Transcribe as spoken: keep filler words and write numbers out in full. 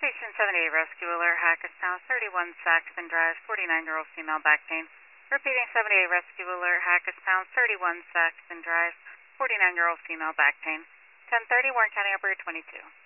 Station seventy-eight Rescue Alert, Hackettstown, thirty-one Saxton Drive, forty-nine-year-old female back pain. Repeating seventy-eight Rescue Alert, Hackettstown, thirty-one Saxton Drive, forty-nine-year-old female back pain. ten thirty, Warren County Operator twenty-two.